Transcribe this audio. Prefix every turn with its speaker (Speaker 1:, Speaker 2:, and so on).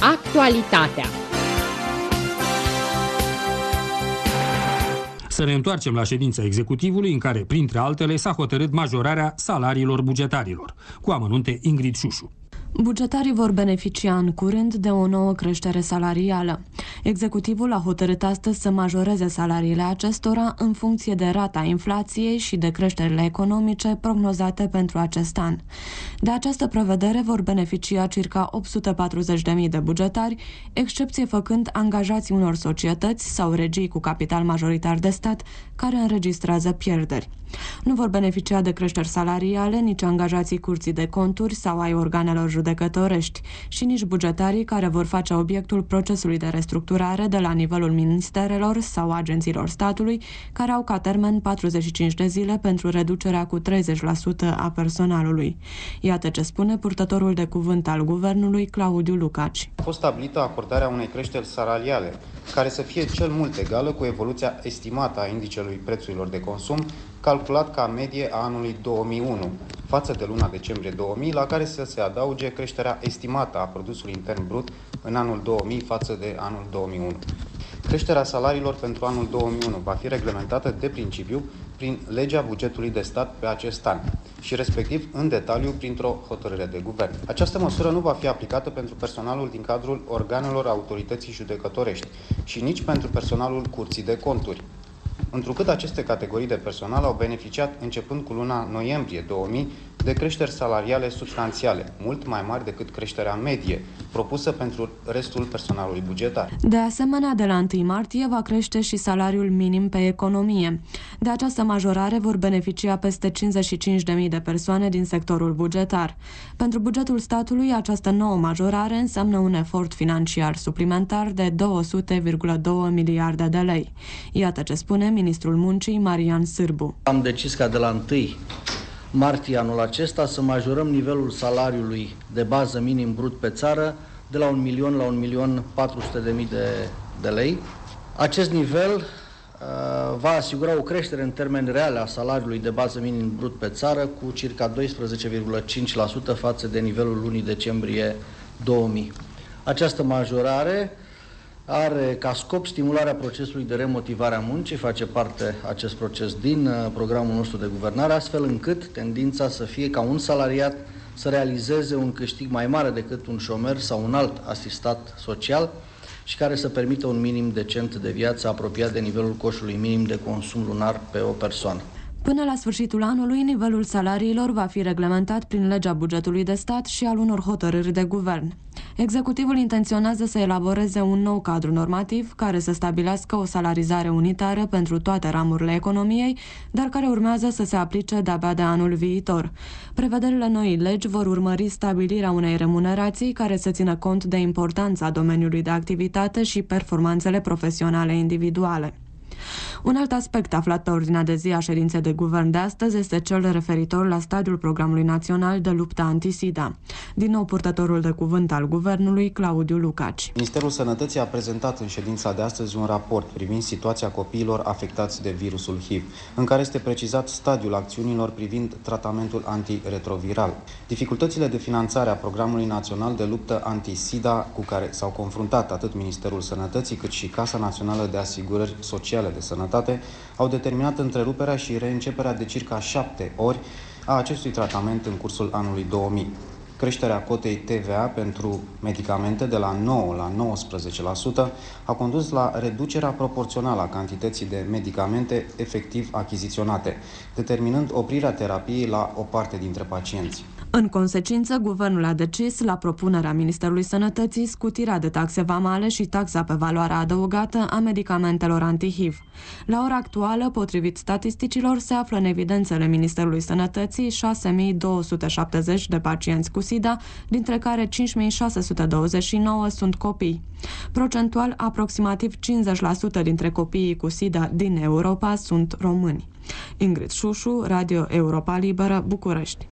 Speaker 1: Actualitatea.
Speaker 2: Să ne întoarcem la ședința executivului în care, printre altele, s-a hotărât majorarea salariilor bugetarilor. Cu amănunte Ingrid Șușu.
Speaker 3: Bugetarii vor beneficia în curând de o nouă creștere salarială. Executivul a hotărât astăzi să majoreze salariile acestora în funcție de rata inflației și de creșterile economice prognozate pentru acest an. De această prevedere vor beneficia circa 840.000 de bugetari, excepție făcând angajații unor societăți sau regii cu capital majoritar de stat care înregistrează pierderi. Nu vor beneficia de creșteri salariale nici angajații Curții de Conturi sau ai organelor judecătorești și nici bugetarii care vor face obiectul procesului de restructurare de la nivelul ministerelor sau agențiilor statului, care au ca termen 45 de zile pentru reducerea cu 30% a personalului. Iată ce spune purtătorul de cuvânt al guvernului, Claudiu Lucaci.
Speaker 4: A fost stabilită acordarea unei creșteri salariale, care să fie cel mult egală cu evoluția estimată a indicelui prețurilor de consum, calculat ca medie a anului 2001, față de luna decembrie 2000, la care să se adauge creșterea estimată a produsului intern brut în anul 2000 față de anul 2001. Creșterea salariilor pentru anul 2001 va fi reglementată de principiu prin legea bugetului de stat pe acest an și respectiv în detaliu printr-o hotărâre de guvern. Această măsură nu va fi aplicată pentru personalul din cadrul organelor autorității judecătorești și nici pentru personalul Curții de Conturi, întrucât aceste categorii de personal au beneficiat începând cu luna noiembrie 2000 de creșteri salariale substanțiale, mult mai mari decât creșterea medie propusă pentru restul personalului bugetar.
Speaker 3: De asemenea, de la 1 martie va crește și salariul minim pe economie. De această majorare vor beneficia peste 55.000 de persoane din sectorul bugetar. Pentru bugetul statului, această nouă majorare înseamnă un efort financiar suplimentar de 200,2 miliarde de lei. Iată ce spune ministrul muncii Marian Sârbu.
Speaker 5: Am decis ca de la 1 martie anul acesta să majorăm nivelul salariului de bază minim brut pe țară de la 1 milion la 1.400.000 de lei. Acest nivel va asigura o creștere în termeni reale a salariului de bază minim brut pe țară cu circa 12,5% față de nivelul lunii decembrie 2000. Această majorare are ca scop stimularea procesului de remotivare a muncii, face parte acest proces din programul nostru de guvernare, astfel încât tendința să fie ca un salariat să realizeze un câștig mai mare decât un șomer sau un alt asistat social și care să permită un minim decent de viață apropiat de nivelul coșului minim de consum lunar pe o persoană.
Speaker 3: Până la sfârșitul anului, nivelul salariilor va fi reglementat prin legea bugetului de stat și al unor hotărâri de guvern. Executivul intenționează să elaboreze un nou cadru normativ care să stabilească o salarizare unitară pentru toate ramurile economiei, dar care urmează să se aplice de-abia de anul viitor. Prevederile noii legi vor urmări stabilirea unei remunerații care să țină cont de importanța domeniului de activitate și performanțele profesionale individuale. Un alt aspect aflat pe ordinea de zi a ședinței de guvern de astăzi este cel referitor la stadiul Programului Național de Luptă Antisida. Din nou purtătorul de cuvânt al guvernului, Claudiu Lucaci.
Speaker 4: Ministerul Sănătății a prezentat în ședința de astăzi un raport privind situația copiilor afectați de virusul HIV, în care este precizat stadiul acțiunilor privind tratamentul antiretroviral. Dificultățile de finanțare a Programului Național de Luptă Antisida cu care s-au confruntat atât Ministerul Sănătății cât și Casa Națională de Asigurări Sociale de Sănătate au determinat întreruperea și reînceperea de circa 7 ori a acestui tratament în cursul anului 2000. Creșterea cotei TVA pentru medicamente de la 9 la 19% a condus la reducerea proporțională a cantității de medicamente efectiv achiziționate, determinând oprirea terapiei la o parte dintre pacienți.
Speaker 3: În consecință, guvernul a decis, la propunerea Ministerului Sănătății, scutirea de taxe vamale și taxa pe valoarea adăugată a medicamentelor anti-HIV. La ora actuală, potrivit statisticilor, se află în evidențele Ministerului Sănătății 6.270 de pacienți cu SIDA, dintre care 5.629 sunt copii. Procentual, aproximativ 50% dintre copiii cu SIDA din Europa sunt români. Ingrid Șușu, Radio Europa Liberă, București.